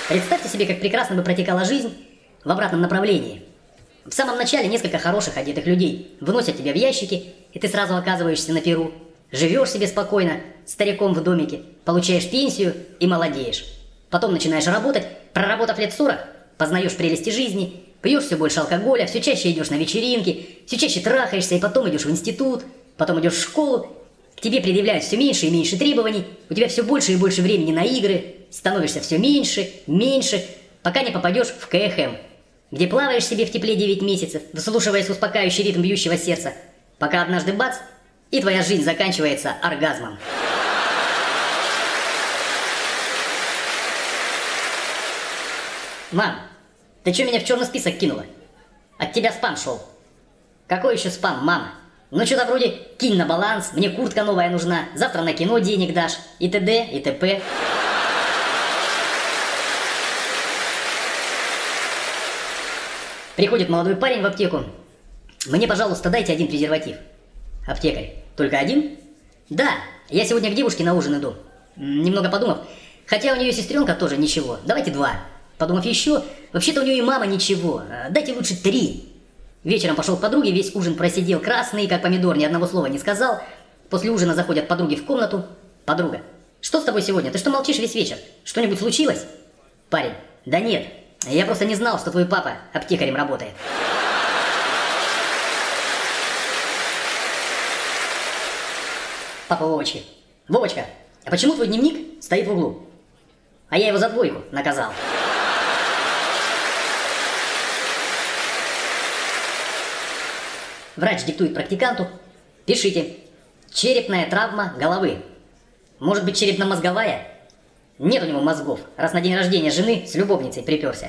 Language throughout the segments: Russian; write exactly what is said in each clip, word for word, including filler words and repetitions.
Представьте себе, как прекрасно бы протекала жизнь в обратном направлении. В самом начале несколько хороших одетых людей выносят тебя в ящики, и ты сразу оказываешься на перу. Живешь себе спокойно, стариком в домике, получаешь пенсию и молодеешь. Потом начинаешь работать, проработав лет сорок, познаешь прелести жизни, пьешь все больше алкоголя, все чаще идешь на вечеринки, все чаще трахаешься, и потом идешь в институт, потом идешь в школу, к тебе предъявляют все меньше и меньше требований, у тебя все больше и больше времени на игры, становишься все меньше, меньше, пока не попадешь в ка эф эм, где плаваешь себе в тепле девять месяцев, выслушиваясь успокаивающий ритм бьющего сердца, пока однажды бац, и твоя жизнь заканчивается оргазмом. Мам, ты что меня в черный список кинула? От тебя спам шел. Какой еще спам, мама? Ну что-то вроде кинь на баланс, мне куртка новая нужна, завтра на кино денег дашь, и т.д. и т.п. Приходит молодой парень в аптеку. Мне, пожалуйста, дайте один презерватив. Аптекарь. Только один? Да, я сегодня к девушке на ужин иду. Немного подумав, хотя у нее сестренка тоже ничего, давайте два. Подумав еще, вообще-то у нее и мама ничего, дайте лучше три. Вечером пошел к подруге, весь ужин просидел красный, как помидор, ни одного слова не сказал. После ужина заходят подруги в комнату. Подруга. Что с тобой сегодня? Ты что молчишь весь вечер? Что-нибудь случилось? Парень. Да нет, я просто не знал, что твой папа аптекарем работает. Папа Вовочки. Вовочка, а почему твой дневник стоит в углу? А я его за двойку наказал. Врач диктует практиканту. Пишите. Черепная травма головы. Может быть, черепно-мозговая? Нет у него мозгов, раз на день рождения жены с любовницей приперся.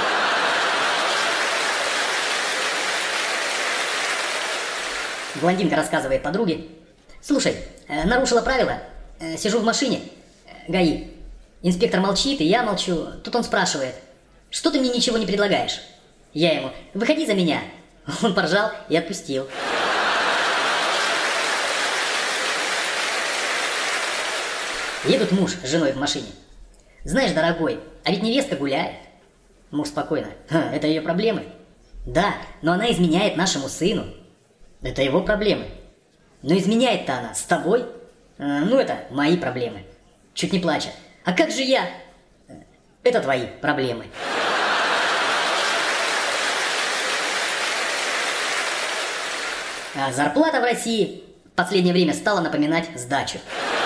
Блондинка рассказывает подруге. Слушай, нарушила правила. Сижу в машине. ГАИ. Инспектор молчит, и я молчу. Тут он спрашивает. Что ты мне ничего не предлагаешь? Я ему. Выходи за меня. Он поржал и отпустил. Едут муж с женой в машине. Знаешь, дорогой, а ведь невестка гуляет. Муж спокойно. Ха, это ее проблемы? Да, но она изменяет нашему сыну. Это его проблемы. Но изменяет-то она с тобой? А, ну это мои проблемы. Чуть не плача. А как же я? Это твои проблемы. А зарплата в России в последнее время стала напоминать сдачу.